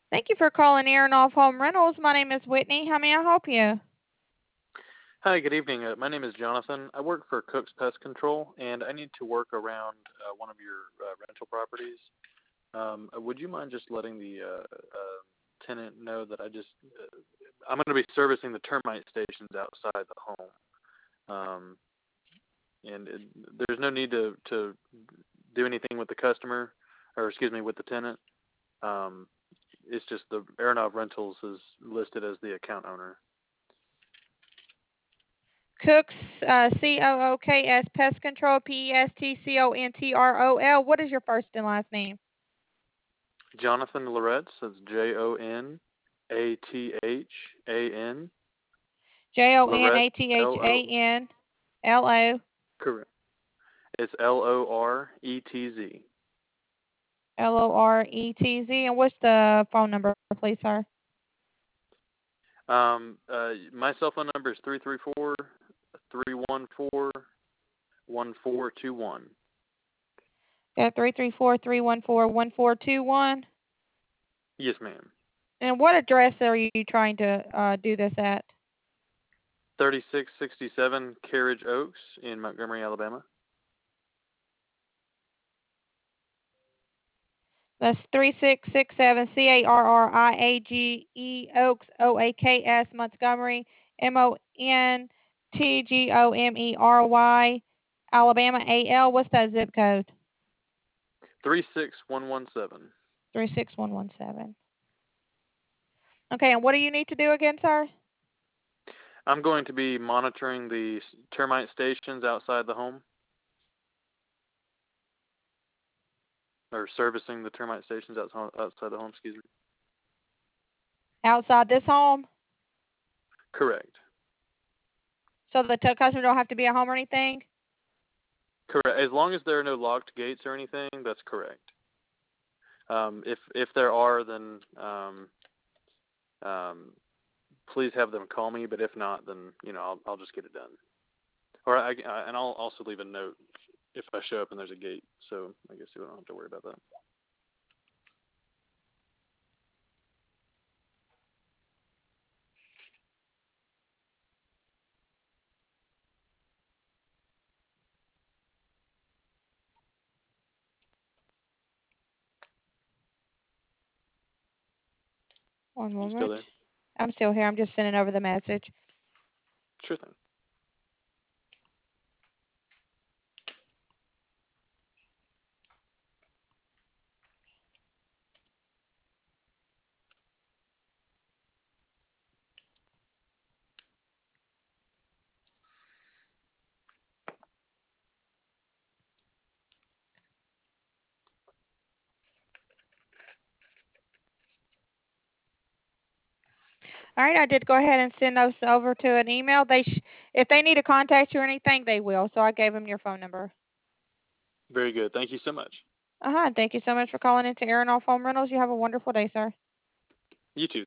Thank you for calling Aronoff Home Rentals. My name is Whitney. How may I help you? Hi, good evening. My name is Jonathan. I work for Cook's Pest Control, and I need to work around one of your rental properties. Would you mind just letting the tenant know that I'm going to be servicing the termite stations outside the home, and there's no need to do anything with the customer, or excuse me, with the tenant. Um, it's just the Aronov Rentals is listed as the account owner. Cooks, COOKS, Pest Control, PESTCONTROL. What is your first and last name? Jonathan Loretz. That's JONATHAN. Loretz, JONATHANLO. correct. It's LORETZ. LORETZ. And what's the phone number, please, sir? My cell phone number is 334-314-1421. Yeah, 334-314-1421. Yes, ma'am. And what address are you trying to do this at? 3667 Carriage Oaks in Montgomery, Alabama. That's 3667 CARRIAGE Oaks OAKS Montgomery MONTGOMERY Alabama AL. What's that zip code? 36117. 36117. Okay, and what do you need to do again, sir? I'm going to be monitoring the termite stations outside the home, or servicing the termite stations outside the home, excuse me. Outside this home? Correct. So the customer don't have to be at home or anything? Correct. As long as there are no locked gates or anything, that's correct. If there are, then please have them call me. But if not, then I'll just get it done. Or and I'll also leave a note if I show up and there's a gate. So I guess you don't have to worry about that. One You still moment. there? I'm still here. I'm just sending over the message. Sure thing. All right, I did go ahead and send those over to an email. If they need to contact you or anything, they will. So I gave them your phone number. Very good. Thank you so much. Thank you so much for calling into Aronoff Home Rentals. You have a wonderful day, sir. You too.